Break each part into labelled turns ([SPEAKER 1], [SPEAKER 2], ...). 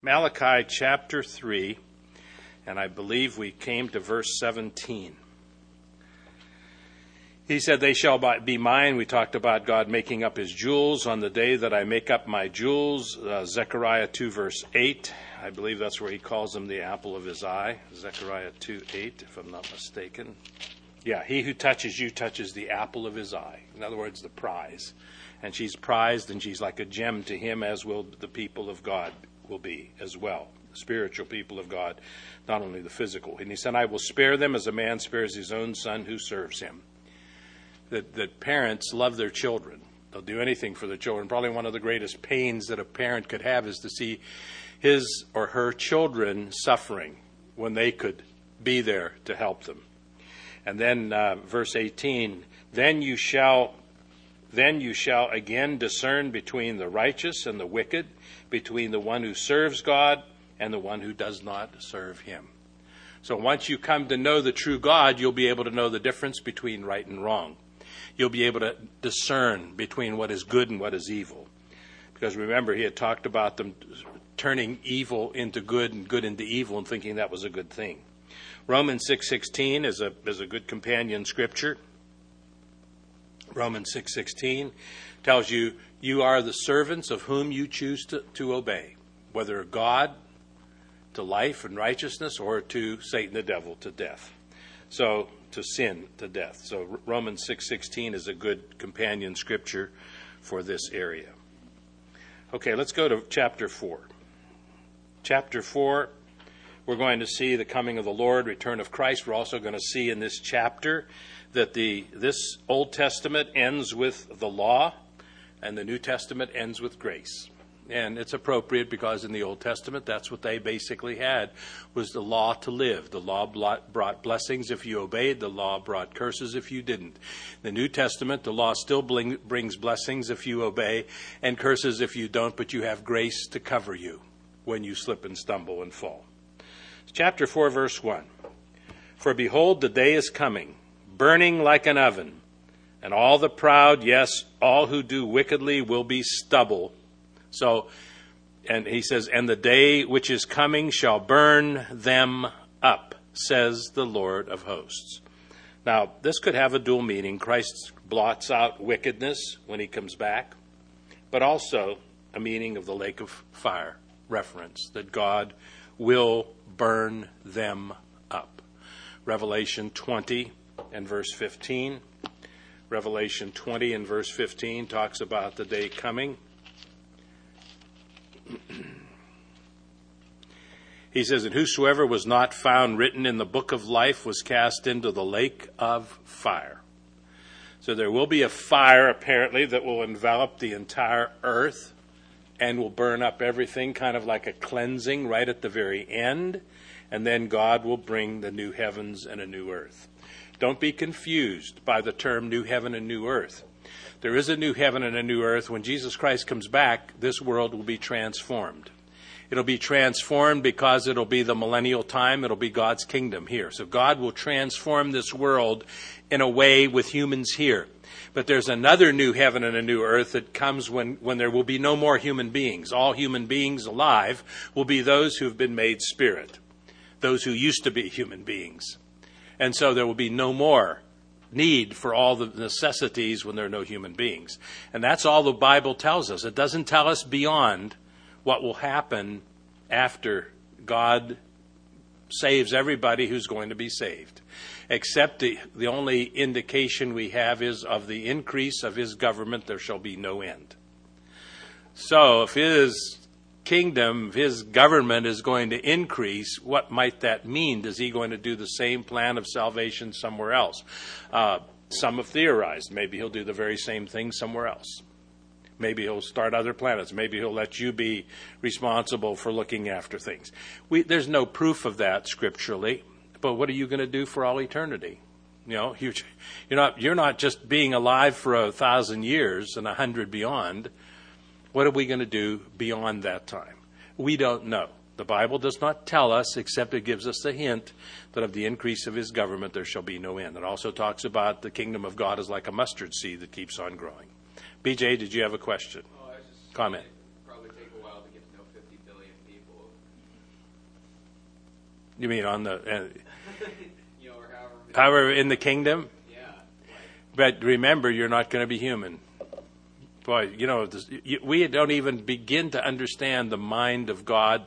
[SPEAKER 1] Malachi chapter 3, and I believe we came to verse 17. He said, "They shall be mine." We talked about God making up his jewels. "On the day that I make up my jewels," Zechariah 2, verse 8. I believe that's where he calls them the apple of his eye. Zechariah 2:8, if I'm not mistaken. Yeah, he who touches you touches the apple of his eye. In other words, the prize. And she's prized, and she's like a gem to him, as will the people of God will be as well. The spiritual people of God, not only the physical. And he said, "I will spare them as a man spares his own son who serves him." That parents love their children. They'll do anything for their children. Probably one of the greatest pains that a parent could have is to see his or her children suffering when they could be there to help them. And then verse 18, Then you shall again discern between the righteous and the wicked, between the one who serves God and the one who does not serve him." So once you come to know the true God, you'll be able to know the difference between right and wrong. You'll be able to discern between what is good and what is evil. Because remember, he had talked about them turning evil into good and good into evil and thinking that was a good thing. Romans 6:16 is a good companion scripture. Romans 6:16 tells you, you are the servants of whom you choose to obey, whether God to life and righteousness or to Satan the devil to death. So to sin to death. So Romans 6:16 is a good companion scripture for this area. Okay, let's go to chapter 4. Chapter 4, we're going to see the coming of the Lord, return of Christ. We're also going to see in this chapter that this Old Testament ends with the law and the New Testament ends with grace. And it's appropriate because in the Old Testament, that's what they basically had, was the law to live. The law brought blessings if you obeyed. The law brought curses if you didn't. The New Testament, the law still brings blessings if you obey and curses if you don't, but you have grace to cover you when you slip and stumble and fall. Chapter 4, verse 1. "For behold, the day is coming, burning like an oven, and all the proud, yes, all who do wickedly will be stubble." So, and he says, "And the day which is coming shall burn them up, says the Lord of hosts." Now, this could have a dual meaning. Christ blots out wickedness when he comes back, but also a meaning of the lake of fire reference, that God will burn them up. Revelation 20 and verse 15. Revelation 20 and verse 15 talks about the day coming. He says, "And whosoever was not found written in the book of life was cast into the lake of fire." So there will be a fire, apparently, that will envelop the entire earth and will burn up everything, kind of like a cleansing right at the very end. And then God will bring the new heavens and a new earth. Don't be confused by the term new heaven and new earth. There is a new heaven and a new earth. When Jesus Christ comes back, this world will be transformed. It'll be transformed because it'll be the millennial time. It'll be God's kingdom here. So God will transform this world in a way with humans here. But there's another new heaven and a new earth that comes when there will be no more human beings. All human beings alive will be those who have been made spirit, those who used to be human beings. And so there will be no more need for all the necessities when there are no human beings. And that's all the Bible tells us. It doesn't tell us beyond what will happen after God saves everybody who's going to be saved. Except the only indication we have is of the increase of his government, there shall be no end. So if his kingdom, his government is going to increase, what might that mean? Is he going to do the same plan of salvation somewhere else? Some have theorized maybe he'll do the very same thing somewhere else. Maybe he'll start other planets. Maybe he'll let you be responsible for looking after things. There's no proof of that scripturally, but what are you going to do for all eternity? You know, you're not just being alive for 1,000 years and 100 beyond. What are we going to do beyond that time? We don't know. The Bible does not tell us, except it gives us a hint that of the increase of his government there shall be no end. It also talks about the kingdom of God is like a mustard seed that keeps on growing. BJ, did you have a question?
[SPEAKER 2] Oh, I was just
[SPEAKER 1] comment?
[SPEAKER 2] It'd probably take a while to get to know 50 billion people.
[SPEAKER 1] You mean on the,
[SPEAKER 2] Or
[SPEAKER 1] however in the kingdom?
[SPEAKER 2] Yeah.
[SPEAKER 1] But remember, you're not going to be human. Boy, we don't even begin to understand the mind of God,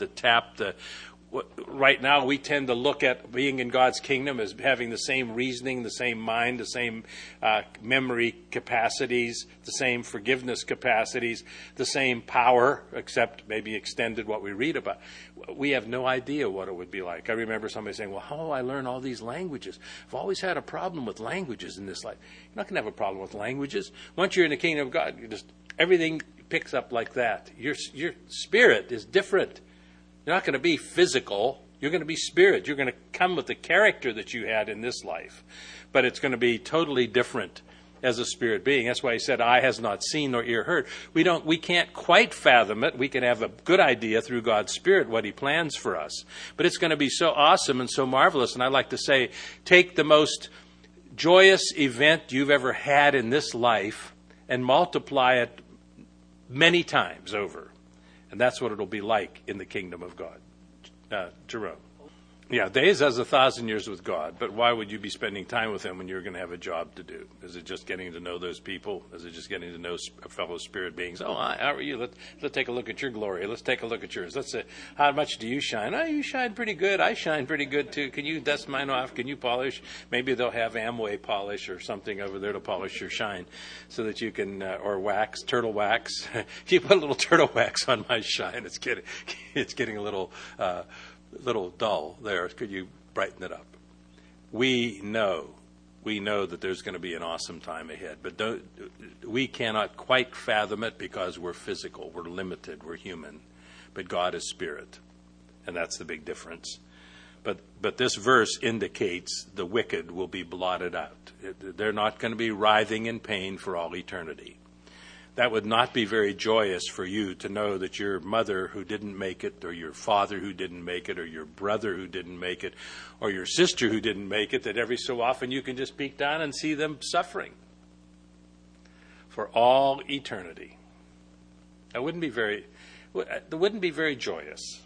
[SPEAKER 1] right now we tend to look at being in God's kingdom as having the same reasoning, the same mind, the same memory capacities, the same forgiveness capacities, the same power, except maybe extended what we read about. We have no idea what it would be like. I remember somebody saying, well, how do I learn all these languages? I've always had a problem with languages in this life. You're not going to have a problem with languages. Once you're in the kingdom of God, everything picks up like that. Your spirit is different. You're not going to be physical. You're going to be spirit. You're going to come with the character that you had in this life. But it's going to be totally different as a spirit being. That's why he said, eye has not seen nor ear heard. We can't quite fathom it. We can have a good idea through God's Spirit what he plans for us. But it's going to be so awesome and so marvelous. And I like to say, take the most joyous event you've ever had in this life and multiply it many times over. And that's what it'll be like in the kingdom of God. Jerome. Yeah, days as 1,000 years with God, but why would you be spending time with him when you're going to have a job to do? Is it just getting to know those people? Is it just getting to know fellow spirit beings? Oh, how are you? Let's take a look at your glory. Let's take a look at yours. Let's say, how much do you shine? Oh, you shine pretty good. I shine pretty good too. Can you dust mine off? Can you polish? Maybe they'll have Amway polish or something over there to polish your shine so that you can, or wax, turtle wax. You put a little turtle wax on my shine. It's getting a little dull there. Could you brighten it up? We know that there's going to be an awesome time ahead, but we cannot quite fathom it because we're physical, we're limited, we're human. But God is spirit, and that's the big difference. But this verse indicates the wicked will be blotted out. They're not going to be writhing in pain for all eternity. That would not be very joyous for you to know that your mother who didn't make it, or your father who didn't make it, or your brother who didn't make it, or your sister who didn't make it, that every so often you can just peek down and see them suffering for all eternity. That wouldn't be very joyous.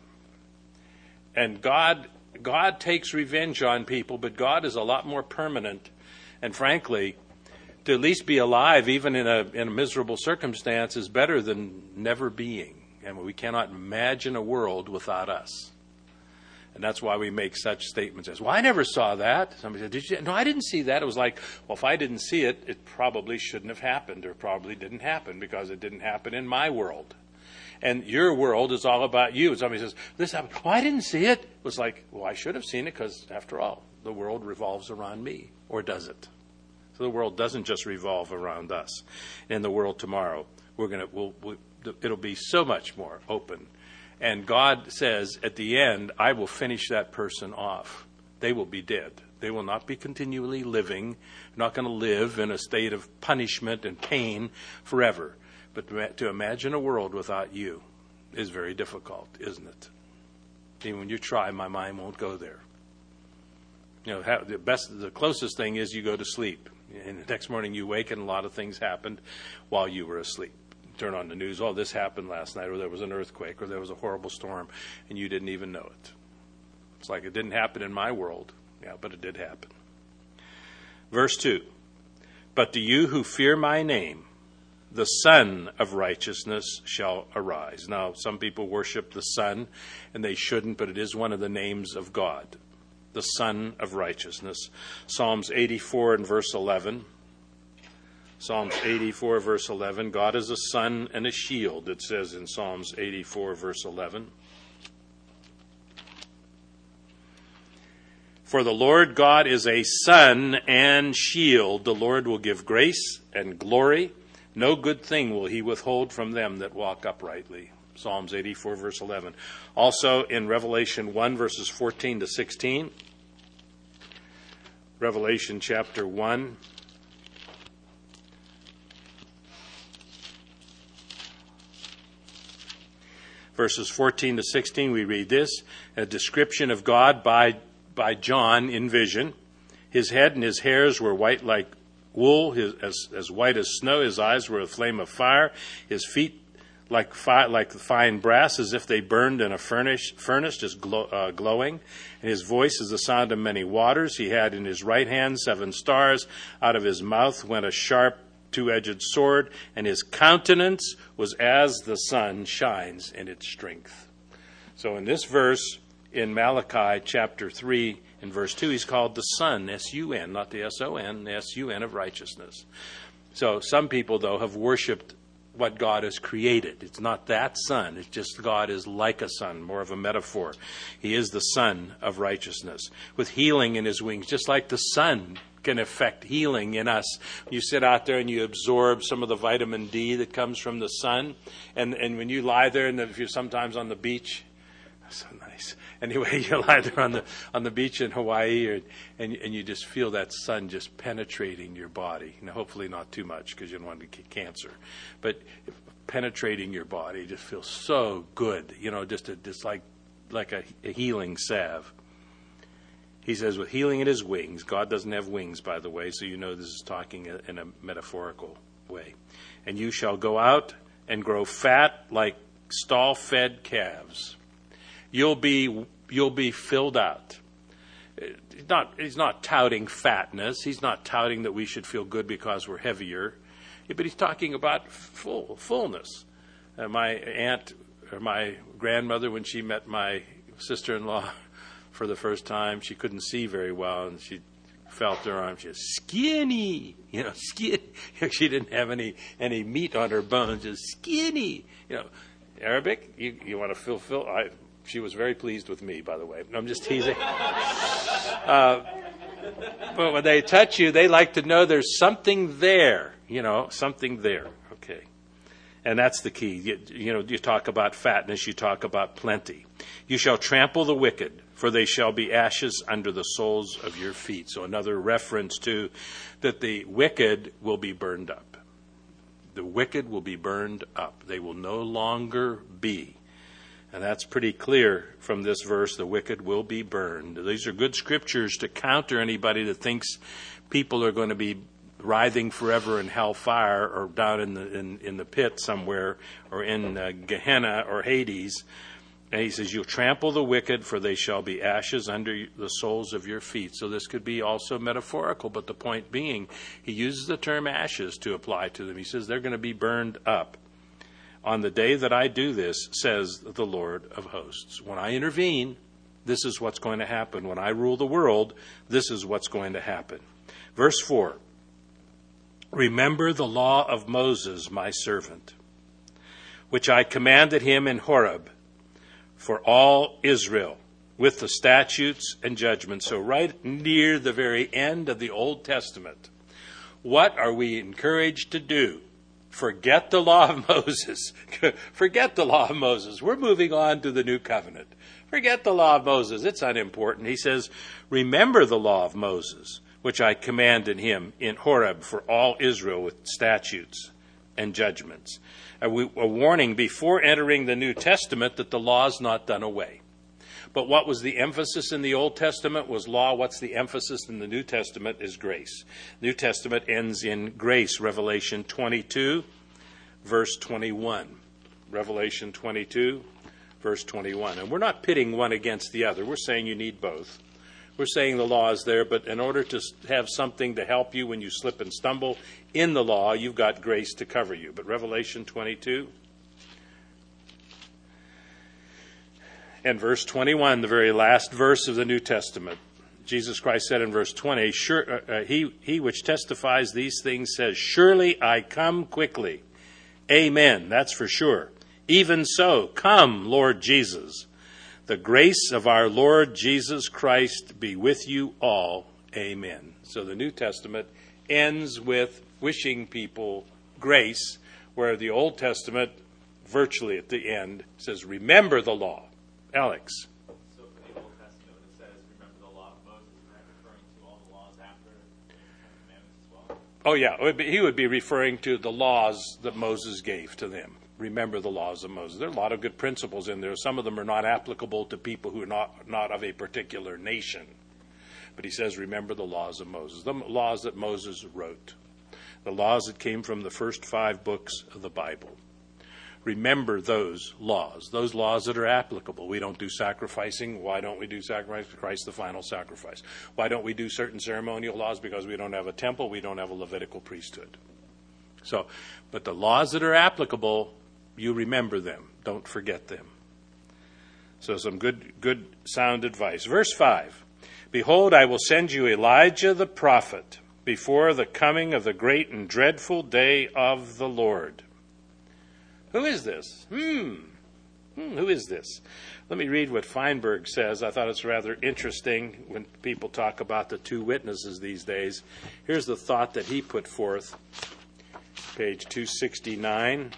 [SPEAKER 1] And God takes revenge on people, but God is a lot more permanent. And frankly, to at least be alive, even in a miserable circumstance, is better than never being. And we cannot imagine a world without us. And that's why we make such statements as, well, I never saw that. Somebody said, did you? No, I didn't see that. It was like, well, if I didn't see it, it probably shouldn't have happened, or probably didn't happen because it didn't happen in my world. And your world is all about you. And somebody says, this happened. Oh, I didn't see it. It was like, well, I should have seen it because, after all, the world revolves around me. Or does it? So the world doesn't just revolve around us. In the world tomorrow, it'll be so much more open. And God says, at the end, I will finish that person off. They will be dead. They will not be continually living, not going to live in a state of punishment and pain forever. But to imagine a world without you is very difficult, isn't it? Even when you try, my mind won't go there. The closest thing is you go to sleep. And the next morning you wake and a lot of things happened while you were asleep. Turn on the news, oh, this happened last night, or there was an earthquake, or there was a horrible storm, and you didn't even know it. It's like it didn't happen in my world. Yeah, but it did happen. Verse 2, but to you who fear my name, the Son of Righteousness shall arise. Now, some people worship the sun, and they shouldn't, but it is one of the names of God. The Son of Righteousness. Psalms 84 and verse 11. Psalms 84 verse 11. God is a sun and a shield, it says in Psalms 84 verse 11. For the Lord God is a sun and shield. The Lord will give grace and glory. No good thing will he withhold from them that walk uprightly. Psalms 84, verse 11. Also in Revelation 1, verses 14 to 16. Revelation chapter 1. Verses 14 to 16, we read this. A description of God by John in vision. His head and his hairs were white like wool, as white as snow. His eyes were a flame of fire. His feet like fine brass, as if they burned in a furnace, just glowing. And his voice is the sound of many waters. He had in his right hand 7 stars. Out of his mouth went a sharp 2-edged sword, and his countenance was as the sun shines in its strength. So in this verse, in Malachi chapter 3, in verse 2, he's called the Son, S-U-N, not the S-O-N, the S-U-N of righteousness. So some people, though, have worshipped what God has created. It's not that sun. It's just God is like a sun, more of a metaphor. He is the Son of righteousness, with healing in his wings, just like the sun can affect healing in us. You sit out there and you absorb some of the vitamin D that comes from the sun, and when you lie there, and if you're sometimes on the beach, so nice. Anyway, you lie there on the beach in Hawaii, and you just feel that sun just penetrating your body. Now, hopefully not too much because you don't want to get cancer, but penetrating your body just feels so good. Just like a healing salve. He says, with healing in his wings. God doesn't have wings, by the way, so you know this is talking in a metaphorical way. And you shall go out and grow fat like stall-fed calves. You'll be filled out. He's not touting fatness. He's not touting that we should feel good because we're heavier. But he's talking about fullness. My aunt, or my grandmother, when she met my sister-in-law for the first time, she couldn't see very well, and she felt her arm. She was skinny, skinny. She didn't have any meat on her bones, just skinny. Arabic, you want to fulfill. She was very pleased with me, by the way. I'm just teasing. But when they touch you, they like to know there's something there. Something there. Okay. And that's the key. You talk about fatness, you talk about plenty. You shall trample the wicked, for they shall be ashes under the soles of your feet. So another reference to that the wicked will be burned up. The wicked will be burned up. They will no longer be. And that's pretty clear from this verse. The wicked will be burned. These are good scriptures to counter anybody that thinks people are going to be writhing forever in hellfire or down in the pit somewhere or in Gehenna or Hades. And he says, you'll trample the wicked, for they shall be ashes under the soles of your feet. So this could be also metaphorical, but the point being, he uses the term ashes to apply to them. He says they're going to be burned up. On the day that I do this, says the Lord of hosts. When I intervene, this is what's going to happen. When I rule the world, this is what's going to happen. Verse 4. Remember the law of Moses, my servant, which I commanded him in Horeb for all Israel, with the statutes and judgments. So right near the very end of the Old Testament, what are we encouraged to do? Forget the law of Moses. Forget the law of Moses. We're moving on to the new covenant. Forget the law of Moses. It's unimportant. He says, remember the law of Moses, which I commanded him in Horeb for all Israel with statutes and judgments. A warning before entering the New Testament that the law is not done away. But what was the emphasis in the Old Testament was law. What's the emphasis in the New Testament is grace. New Testament ends in grace. Revelation 22, verse 21. Revelation 22, verse 21. And we're not pitting one against the other. We're saying you need both. We're saying the law is there, but in order to have something to help you when you slip and stumble in the law, you've got grace to cover you. But Revelation 22 and verse 21, the very last verse of the New Testament, Jesus Christ said in verse 20, he which testifies these things says, surely I come quickly. Amen. That's for sure. Even so, come, Lord Jesus. The grace of our Lord Jesus Christ be with you all. Amen. So the New Testament ends with wishing people grace, where the Old Testament, virtually at the end, says, remember the law. Alex.
[SPEAKER 2] So for the Old Testament, when it says, remember the law of Moses, is that referring to all the laws after the Ten Commandments as well?
[SPEAKER 1] Oh, yeah. He would be referring to the laws that Moses gave to them. Remember the laws of Moses. There are a lot of good principles in there. Some of them are not applicable to people who are not of a particular nation. But he says, remember the laws of Moses, the laws that Moses wrote, the laws that came from the first 5 books of the Bible. Remember those laws that are applicable. We don't do sacrificing. Why don't we do sacrifice? Christ, the final sacrifice. Why don't we do certain ceremonial laws? Because we don't have a temple. We don't have a Levitical priesthood. So, but the laws that are applicable, you remember them. Don't forget them. So some good sound advice. Verse 5. Behold, I will send you Elijah the prophet before the coming of the great and dreadful day of the Lord. Who is this? Who is this? Let me read what Feinberg says. I thought it's rather interesting when people talk about the two witnesses these days. Here's the thought that he put forth, page 269.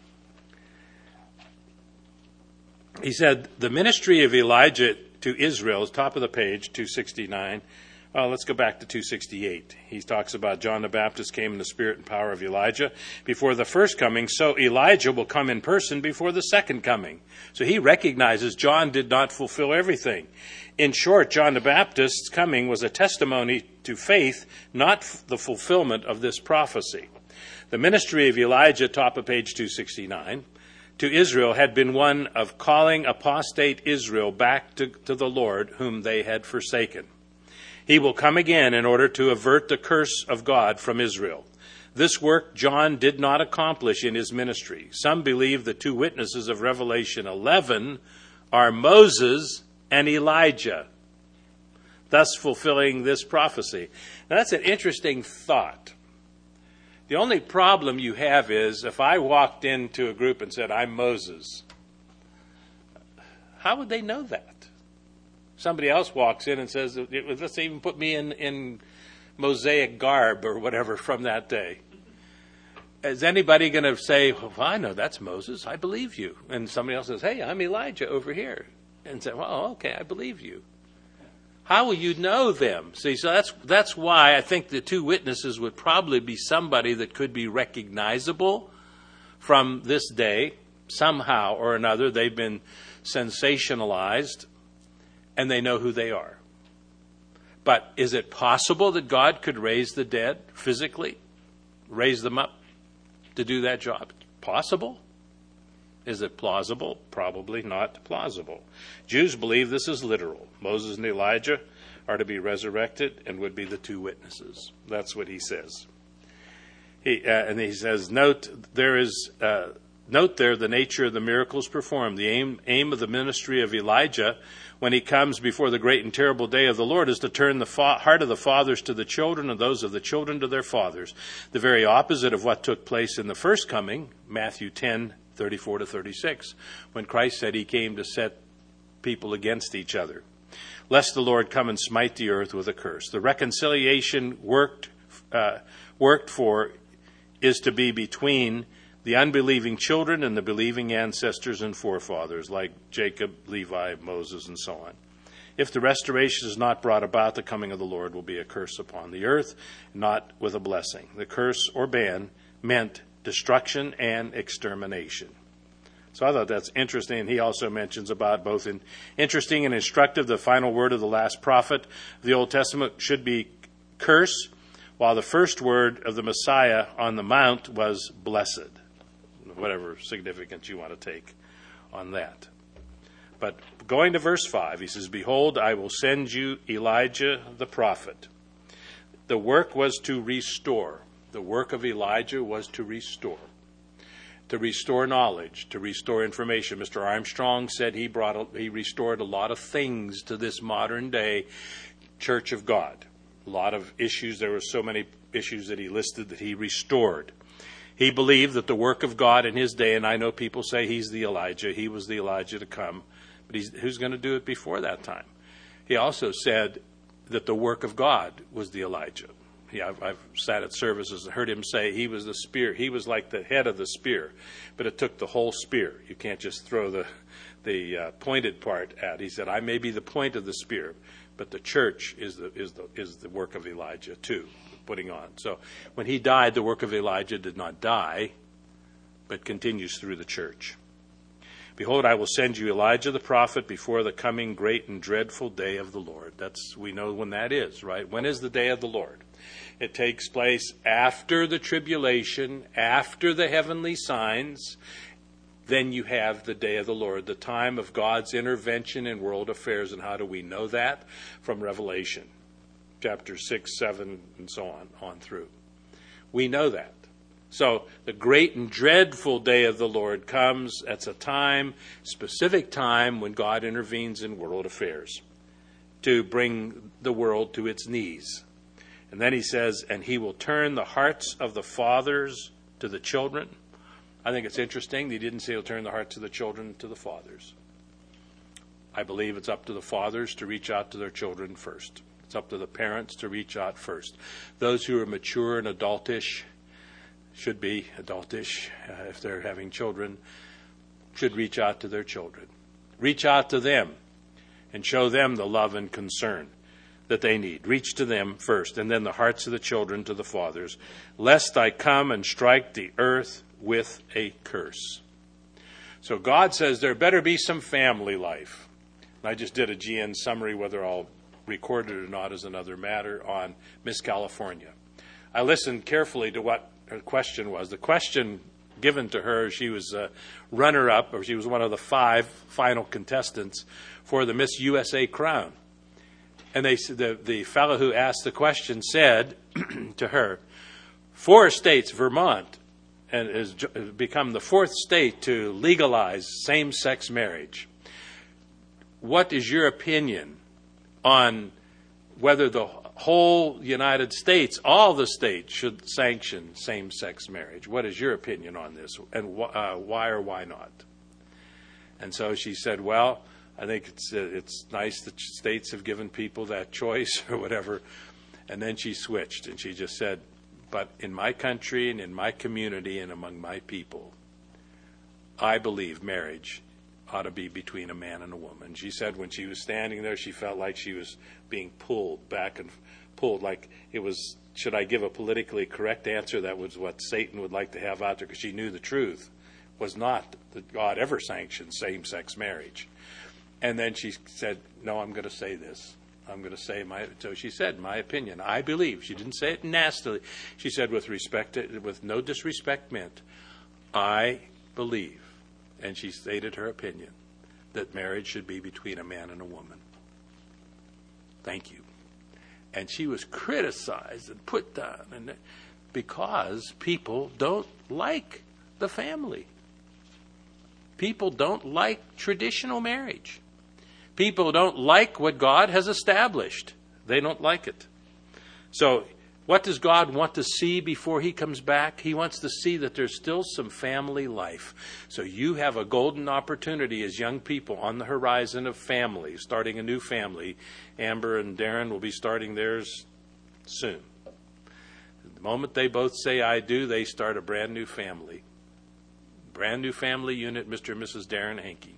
[SPEAKER 1] He said, the ministry of Elijah to Israel is top of the page, 269. Let's go back to 268. He talks about John the Baptist came in the spirit and power of Elijah before the first coming, so Elijah will come in person before the second coming. So he recognizes John did not fulfill everything. In short, John the Baptist's coming was a testimony to faith, not the fulfillment of this prophecy. The ministry of Elijah, top of page 269, to Israel had been one of calling apostate Israel back to the Lord, whom they had forsaken. He will come again in order to avert the curse of God from Israel. This work John did not accomplish in his ministry. Some believe the two witnesses of Revelation 11 are Moses and Elijah, thus fulfilling this prophecy. Now, that's an interesting thought. The only problem you have is if I walked into a group and said, I'm Moses, how would they know that? Somebody else walks in and says, let's even put me in Mosaic garb or whatever from that day. Is anybody going to say, well, I know that's Moses, I believe you. And somebody else says, hey, I'm Elijah over here. And say, well, okay, I believe you. How will you know them? See, so that's why I think the two witnesses would probably be somebody that could be recognizable from this day. Somehow or another, they've been sensationalized, and they know who they are. But is it possible that God could raise the dead physically, raise them up to do that job? Possible. Is it plausible? Probably not plausible. Jews believe this is literal. Moses and Elijah are to be resurrected and would be the two witnesses. That's what he says. And he says, note there the nature of the miracles performed. The aim of the ministry of Elijah when he comes before the great and terrible day of the Lord is to turn the heart of the fathers to the children and those of the children to their fathers. The very opposite of what took place in the first coming, Matthew 10:34 to 36, when Christ said he came to set people against each other. Lest the Lord come and smite the earth with a curse. The reconciliation worked for is to be between the unbelieving children and the believing ancestors and forefathers, like Jacob, Levi, Moses, and so on. If the restoration is not brought about, the coming of the Lord will be a curse upon the earth, not with a blessing. The curse or ban meant destruction and extermination. So I thought that's interesting. He also mentions about both in interesting and instructive, the final word of the last prophet of the Old Testament should be curse, while the first word of the Messiah on the Mount was blessed. Whatever significance you want to take on that. But going to verse 5, he says, behold, I will send you Elijah the prophet. The work was to restore. The work of Elijah was to restore knowledge, to restore information. Mr. Armstrong said he restored a lot of things to this modern day Church of God. A lot of issues. There were so many issues that he listed that he restored. He believed that the work of God in his day, and I know people say he's the Elijah, he was the Elijah to come, but who's going to do it before that time? He also said that the work of God was the Elijah. I've sat at services and heard him say he was the spear. He was like the head of the spear, but it took the whole spear. You can't just throw the pointed part at. He said, I may be the point of the spear, but the church is the work of Elijah too. Putting on. So when he died, the work of Elijah did not die, but continues through the church. Behold, I will send you Elijah the prophet before the coming great and dreadful day of the Lord. We know when that is, right? When is the day of the Lord? It takes place after the tribulation, after the heavenly signs, then you have the day of the Lord, the time of God's intervention in world affairs. And how do we know that? From Revelation, chapter 6, 7, and so on through. We know that. So the great and dreadful day of the Lord comes. That's a time, specific time, when God intervenes in world affairs to bring the world to its knees. And then he says, and he will turn the hearts of the fathers to the children. I think it's interesting. He didn't say he'll turn the hearts of the children to the fathers. I believe it's up to the fathers to reach out to their children first. It's up to the parents to reach out first. Those who are mature and adultish, should be adultish if they're having children, should reach out to their children. Reach out to them and show them the love and concern that they need. Reach to them first, and then the hearts of the children to the fathers, lest I come and strike the earth with a curse. So God says there better be some family life. And I just did a GN summary. Whether I'll record it or not is another matter, on Miss California. I listened carefully to what her question was. The question given to her, she was a runner-up, or she was one of the 5 final contestants for the Miss USA crown. And the fellow who asked the question said to her, 4 states, Vermont, and has become the 4th state to legalize same-sex marriage. What is your opinion on whether the whole United States, all the states, should sanction same-sex marriage? What is your opinion on this, and why or why not? And so she said, well, I think it's nice that states have given people that choice or whatever. And then she switched, and she just said, but in my country and in my community and among my people, I believe marriage ought to be between a man and a woman. She said when she was standing there, she felt like she was being pulled back and pulled, like it was, should I give a politically correct answer? That was what Satan would like to have out there, because she knew the truth was not that God ever sanctioned same-sex marriage. And then she said, no, I'm going to say this. I'm going to say so she said, my opinion. I believe. She didn't say it nastily. She said with no disrespect meant, I believe. And she stated her opinion that marriage should be between a man and a woman. Thank you. And she was criticized and put down because people don't like the family. People don't like traditional marriage. People don't like what God has established. They don't like it. So what does God want to see before he comes back? He wants to see that there's still some family life. So you have a golden opportunity as young people on the horizon of family, starting a new family. Amber and Darren will be starting theirs soon. The moment they both say I do, they start a brand new family. Brand new family unit, Mr. and Mrs. Darren Hankey.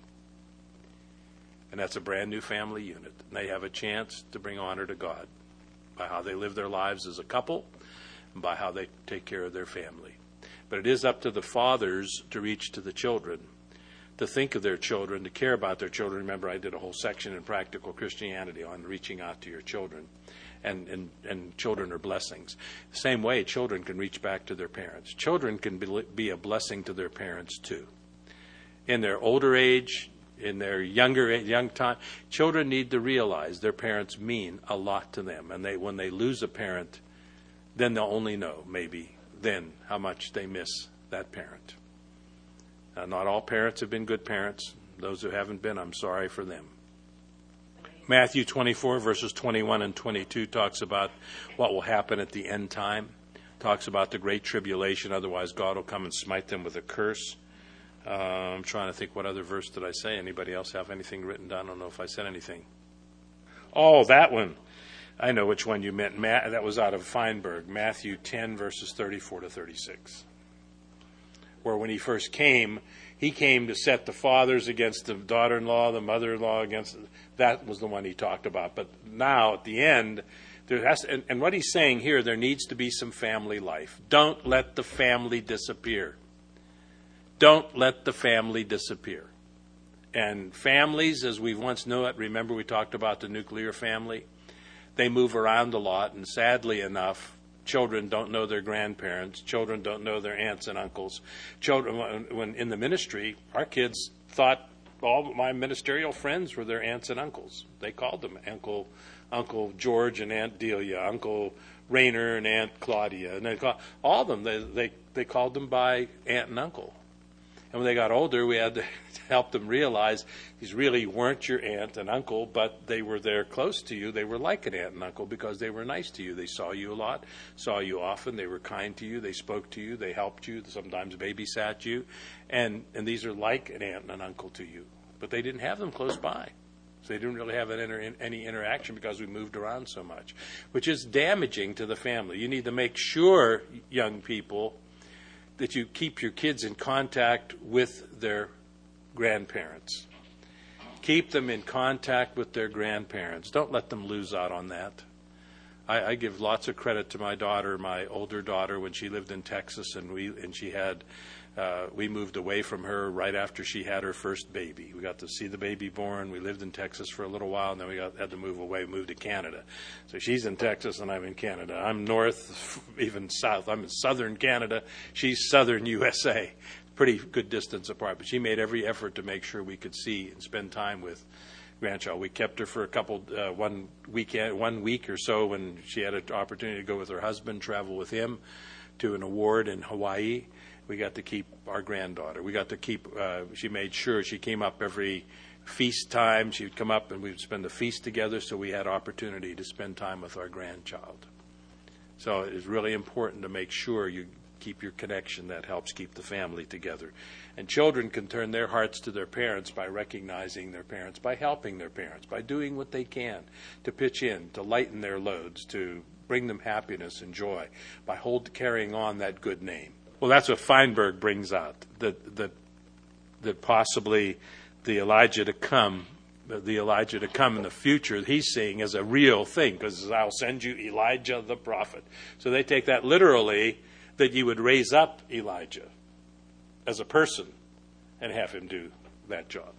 [SPEAKER 1] And that's a brand new family unit. And they have a chance to bring honor to God by how they live their lives as a couple and by how they take care of their family. But it is up to the fathers to reach to the children, to think of their children, to care about their children. Remember, I did a whole section in Practical Christianity on reaching out to your children. And children are blessings. The same way, children can reach back to their parents. Children can be a blessing to their parents too. In their older age, in their young time, children need to realize their parents mean a lot to them. And when they lose a parent, then they'll only know, maybe, then how much they miss that parent. Not all parents have been good parents. Those who haven't been, I'm sorry for them. Matthew 24, verses 21 and 22 talks about what will happen at the end time. Talks about the great tribulation. Otherwise, God will come and smite them with a curse. I'm trying to think, what other verse did I say? Anybody else have anything written down? I don't know if I said anything. Oh, that one. I know which one you meant. That was out of Feinberg. Matthew 10, verses 34 to 36. Where when he first came, he came to set the fathers against the daughter-in-law, the mother-in-law against. That was the one he talked about. But now, at the end, and what he's saying here, there needs to be some family life. Don't let the family disappear. Don't let the family disappear. And families, as we once knew it, remember we talked about the nuclear family? They move around a lot, and sadly enough, children don't know their grandparents. Children don't know their aunts and uncles. Children, when in the ministry, our kids thought all my ministerial friends were their aunts and uncles. They called them Uncle George and Aunt Delia, Uncle Rayner and Aunt Claudia, and all of them. They called them by aunt and uncle. And when they got older, we had to help them realize these really weren't your aunt and uncle, but they were there close to you. They were like an aunt and uncle because they were nice to you. They saw you a lot, saw you often. They were kind to you. They spoke to you. They helped you. Sometimes babysat you. And these are like an aunt and an uncle to you. But they didn't have them close by. So they didn't really have any interaction because we moved around so much, which is damaging to the family. You need to make sure, young people, that you keep your kids in contact with their grandparents. Keep them in contact with their grandparents. Don't let them lose out on that. I give lots of credit to my daughter, my older daughter, when she lived in Texas, and we moved away from her right after she had her first baby. We got to see the baby born. We lived in Texas for a little while, and then we had to move away, move to Canada. So she's in Texas, and I'm in Canada. I'm north, even south. I'm in southern Canada. She's southern USA. Pretty good distance apart, but she made every effort to make sure we could see and spend time with grandchild. We kept her for a 1 week or so when she had an opportunity to go with her husband, travel with him to an award in Hawaii. We got to keep our granddaughter. We got to keep, she made sure she came up every feast time. She would come up and we would spend the feast together, so we had opportunity to spend time with our grandchild. So it's really important to make sure you keep your connection. That helps keep the family together. And children can turn their hearts to their parents by recognizing their parents, by helping their parents, by doing what they can to pitch in, to lighten their loads, to bring them happiness and joy, by carrying on that good name. Well, that's what Feinberg brings out, that possibly the Elijah to come in the future, he's seeing as a real thing, because I'll send you Elijah the prophet. So they take that literally, that you would raise up Elijah as a person and have him do that job.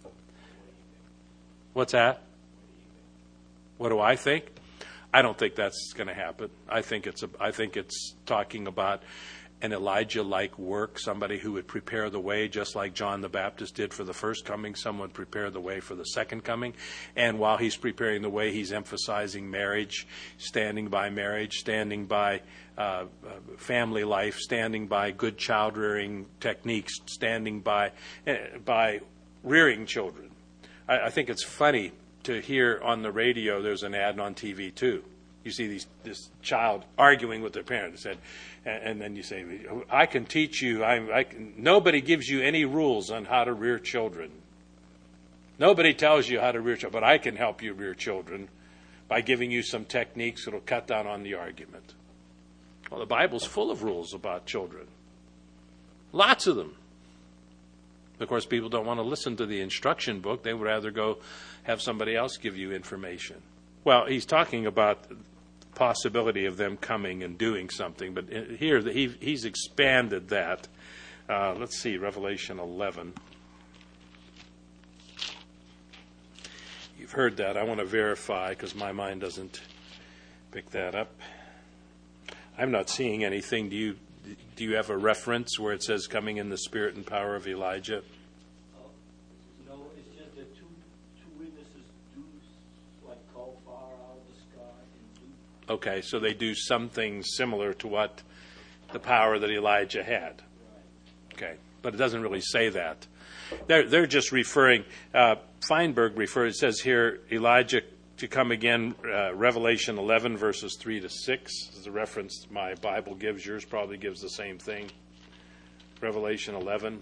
[SPEAKER 1] What's that? What do I think? I don't think that's going to happen. I think it's talking about an Elijah-like work, somebody who would prepare the way, just like John the Baptist did for the first coming. Someone prepare the way for the second coming. And while he's preparing the way, he's emphasizing marriage, standing by family life, standing by good child-rearing techniques, standing by rearing children. I think it's funny to hear on the radio, there's an ad on TV too. You see this child arguing with their parents, and then you say, I can teach you. Nobody gives you any rules on how to rear children. Nobody tells you how to rear children, but I can help you rear children by giving you some techniques that will cut down on the argument. Well, the Bible's full of rules about children. Lots of them. Of course, people don't want to listen to the instruction book. They would rather go have somebody else give you information. Well, he's talking about the possibility of them coming and doing something, but here he's expanded that. Let's see, Revelation 11. You've heard that. I want to verify because my mind doesn't pick that up. I'm not seeing anything. Do you have a reference where it says coming in the spirit and power of Elijah?
[SPEAKER 3] No, it's just that two witnesses do like call fire out of the sky and do.
[SPEAKER 1] Okay, so they do something similar to what the power that Elijah had.
[SPEAKER 3] Right.
[SPEAKER 1] Okay, but it doesn't really say that. They're just referring. Feinberg refers. It says here Elijah to come again. Revelation 11 verses 3 to 6 is the reference my Bible gives. Yours probably gives the same thing. Revelation 11.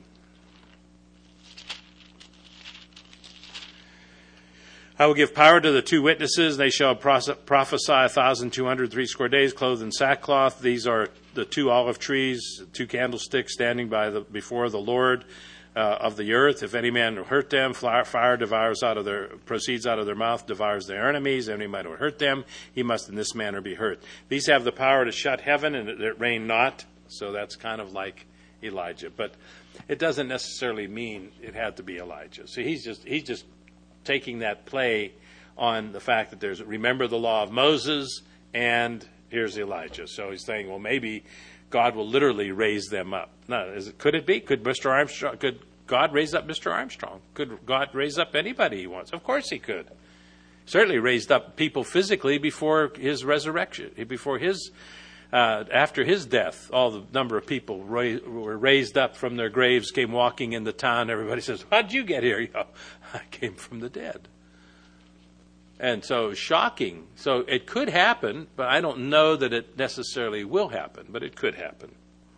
[SPEAKER 1] I will give power to the two witnesses. They shall prophesy 1,200 days, clothed in sackcloth. These are the two olive trees, two candlesticks standing before the Lord of the earth. If any man will hurt them, fire proceeds out of their mouth, devours their enemies. If any man will hurt them, he must in this manner be hurt. These have the power to shut heaven and it rain not. So that's kind of like Elijah, but it doesn't necessarily mean it had to be Elijah. So he's just taking that play on the fact that remember the law of Moses and here's Elijah. So he's saying, well, maybe God will literally raise them up. No, could it be? Could God raise up Mr. Armstrong? Could God raise up anybody he wants? Of course he could. Certainly raised up people physically before his resurrection, after his death. All the number of people were raised up from their graves, came walking in the town. Everybody says, "How did you get here?" I came from the dead. And so shocking. So it could happen, but I don't know that it necessarily will happen, but it could happen.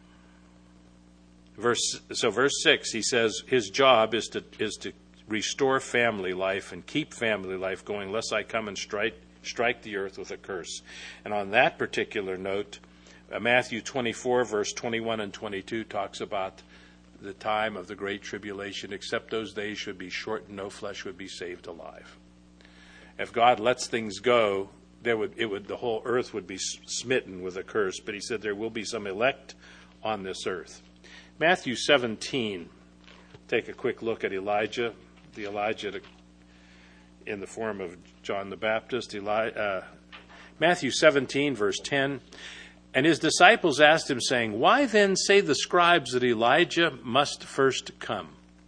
[SPEAKER 1] Verse 6, he says his job is to restore family life and keep family life going, lest I come and strike the earth with a curse. And on that particular note, Matthew 24, verse 21 and 22 talks about the time of the great tribulation, except those days should be shortened, no flesh would be saved alive. If God lets things go, the whole earth would be smitten with a curse. But he said there will be some elect on this earth. Matthew 17, take a quick look at Elijah. The Elijah in the form of John the Baptist. Matthew 17, verse 10. And his disciples asked him, saying, Why then say the scribes that Elijah must first come?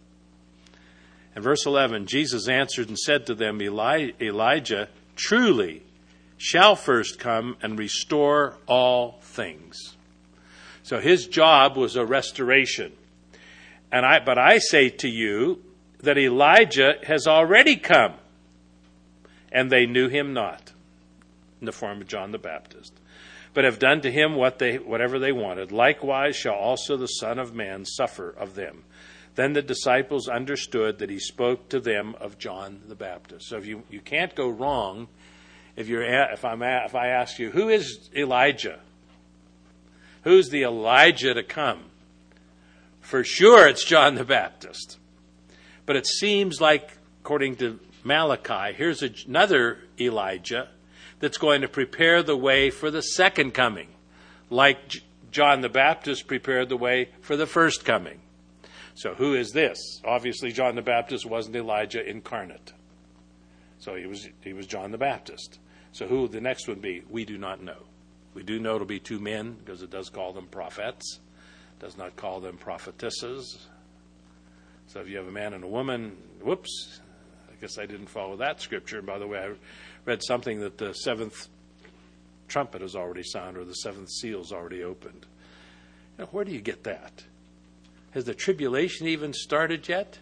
[SPEAKER 1] And verse 11, Jesus answered and said to them, Elijah truly shall first come and restore all things. So his job was a restoration. But I say to you that Elijah has already come, and they knew him not, in the form of John the Baptist, but have done to him whatever they wanted. Likewise shall also the Son of Man suffer of them. Then the disciples understood that he spoke to them of John the Baptist. So if you can't go wrong if I ask you, who is Elijah? Who's the Elijah to come? For sure it's John the Baptist. But it seems like, according to Malachi, here's another Elijah that's going to prepare the way for the second coming, like John the Baptist prepared the way for the first coming. So who is this? Obviously, John the Baptist wasn't Elijah incarnate. So he was John the Baptist. So who the next would be, we do not know. We do know it'll be two men, because it does call them prophets. It does not call them prophetesses. So if you have a man and a woman, whoops, I guess I didn't follow that scripture. And by the way, I read something that the seventh trumpet has already sounded, or the seventh seal's already opened. Where do you get that? Has the tribulation even started yet?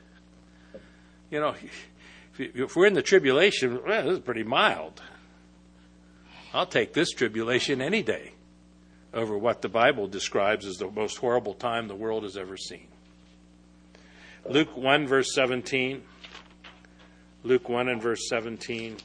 [SPEAKER 1] If we're in the tribulation, well, this is pretty mild. I'll take this tribulation any day over what the Bible describes as the most horrible time the world has ever seen. Luke 1, verse 17. Luke 1 and verse 17.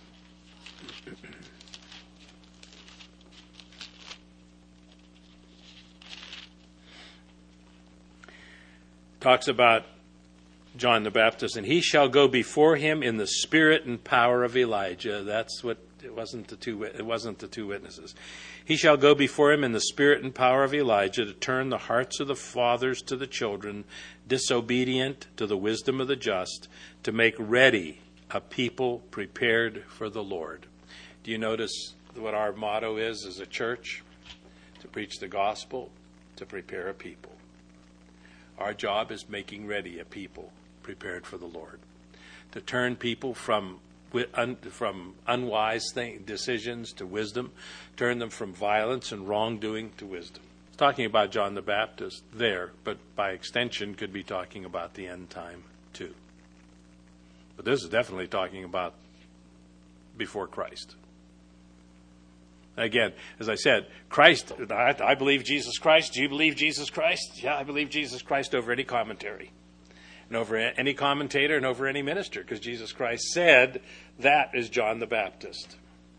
[SPEAKER 1] Talks about John the Baptist, and he shall go before him in the spirit and power of Elijah. That's what it wasn't the two witnesses. He shall go before him in the spirit and power of Elijah to turn the hearts of the fathers to the children, disobedient to the wisdom of the just, to make ready a people prepared for the Lord. Do you notice what our motto is as a church? To preach the gospel, to prepare a people. Our job is making ready a people prepared for the Lord. To turn people from unwise decisions to wisdom, turn them from violence and wrongdoing to wisdom. It's talking about John the Baptist there, but by extension could be talking about the end time too. But this is definitely talking about before Christ. Again, as I said, Christ, I believe Jesus Christ. Do you believe Jesus Christ? Yeah, I believe Jesus Christ over any commentary. And over any commentator and over any minister, because Jesus Christ said that is John the Baptist.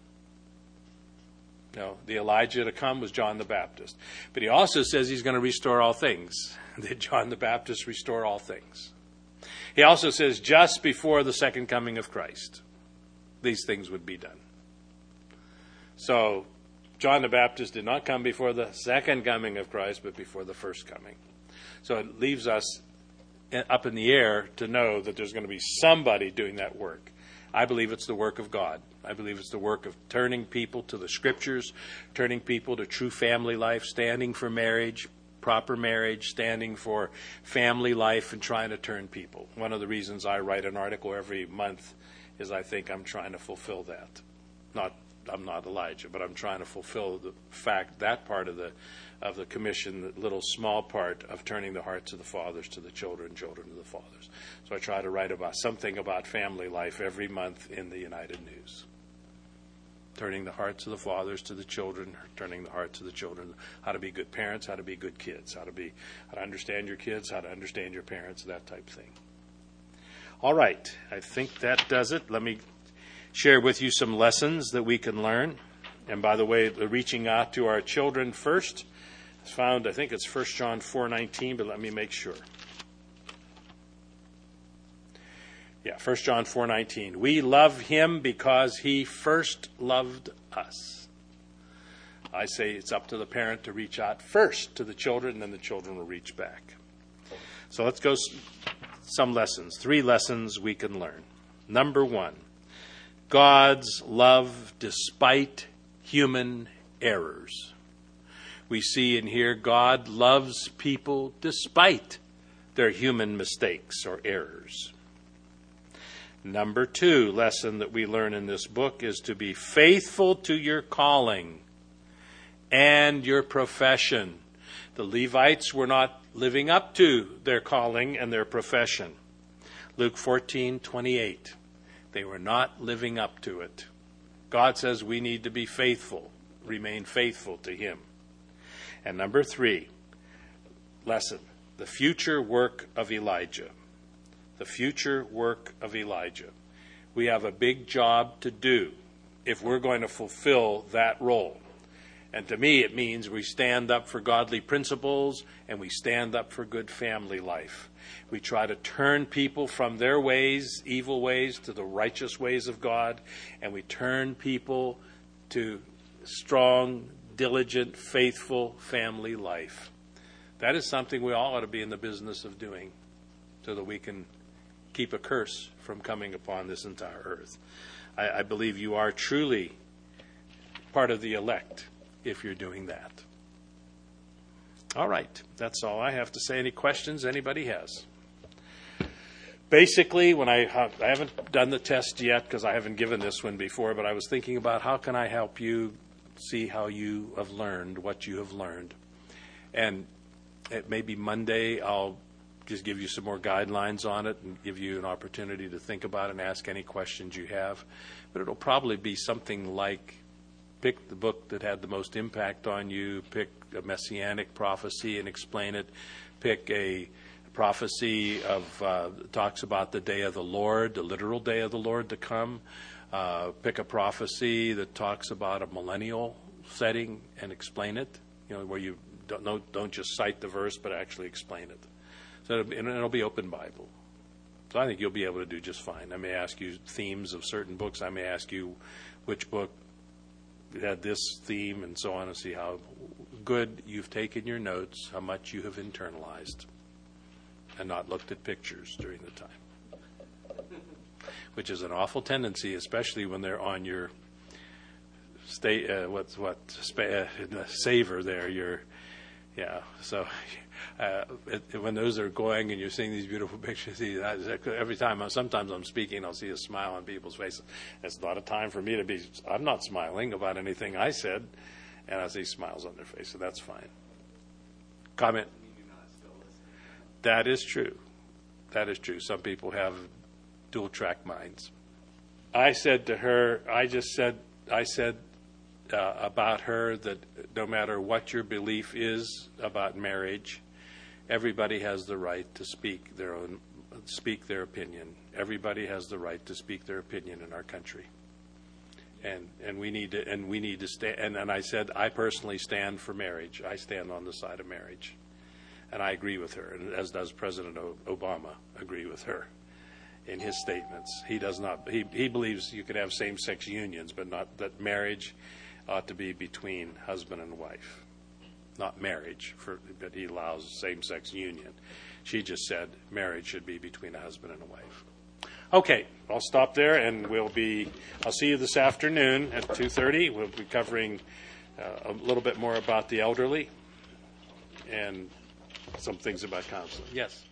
[SPEAKER 1] The Elijah to come was John the Baptist. But he also says he's going to restore all things. Did John the Baptist restore all things? He also says just before the second coming of Christ, these things would be done. So John the Baptist did not come before the second coming of Christ, but before the first coming. So it leaves us up in the air to know that there's going to be somebody doing that work. I believe it's the work of God. I believe it's the work of turning people to the Scriptures, turning people to true family life, standing for marriage, proper marriage, standing for family life, and trying to turn people. One of the reasons I write an article every month is I think I'm trying to fulfill that. I'm not Elijah, but I'm trying to fulfill the fact, that part of the commission, the little small part of turning the hearts of the fathers to the children, children to the fathers. So I try to write about something about family life every month in the United News. Turning the hearts of the fathers to the children, turning the hearts of the children, how to be good parents, how to be good kids, how to understand your kids, how to understand your parents, that type of thing. All right, I think that does it. Let me share with you some lessons that we can learn. And by the way, the reaching out to our children first is found, I think it's 1 John 4:19, but let me make sure. Yeah, 1 John 4:19. We love him because he first loved us. I say it's up to the parent to reach out first to the children, and then the children will reach back. So let's go some lessons. 3 lessons we can learn. Number 1, God's love despite human errors. We see in here God loves people despite their human mistakes or errors. Number 2 lesson that we learn in this book is to be faithful to your calling and your profession. The Levites were not living up to their calling and their profession. Luke 14:28. They were not living up to it. God says we need to be faithful, remain faithful to him. And number 3 lesson, the future work of Elijah. The future work of Elijah. We have a big job to do if we're going to fulfill that role. And to me, it means we stand up for godly principles and we stand up for good family life. We try to turn people from their ways, evil ways, to the righteous ways of God, and we turn people to strong, diligent, faithful family life. That is something we all ought to be in the business of doing so that we can keep a curse from coming upon this entire earth. I believe you are truly part of the elect if you're doing that. All right, that's all I have to say. Any questions anybody has? Basically, when I haven't done the test yet because I haven't given this one before, but I was thinking about how can I help you see how you have learned what you have learned. And it may be Monday, I'll just give you some more guidelines on it and give you an opportunity to think about it and ask any questions you have. But it'll probably be something like pick the book that had the most impact on you, pick a messianic prophecy and explain it, pick a prophecy of talks about the day of the Lord, the literal day of the Lord to come, pick a prophecy that talks about a millennial setting and explain it, where you don't just cite the verse but actually explain it. So it'll be open Bible. So I think you'll be able to do just fine. I may ask you themes of certain books. I may ask you which book had this theme and so on, and see how good you've taken your notes, how much you have internalized and not looked at pictures during the time, which is an awful tendency, especially when they're on your saver there. So when those are going and you're seeing these beautiful pictures, every time, sometimes I'm speaking, I'll see a smile on people's faces. It's not a time for me to be, I'm not smiling about anything I said, and I see smiles on their face, so that's fine. Comment? That is true. That is true. Some people have dual track minds. I said to her, I said about her that no matter what your belief is about marriage, everybody has the right to speak their opinion. Everybody has the right to speak their opinion in our country, and we need to stand. And I said, I personally stand for marriage. I stand on the side of marriage, and I agree with her, and as does President Obama agree with her in his statements. He does not. He believes you could have same-sex unions, but not that marriage ought to be between husband and wife, not marriage, but he allows same-sex union. She just said marriage should be between a husband and a wife. Okay, I'll stop there, and I'll see you this afternoon at 2:30. We'll be covering a little bit more about the elderly and some things about counseling. Yes?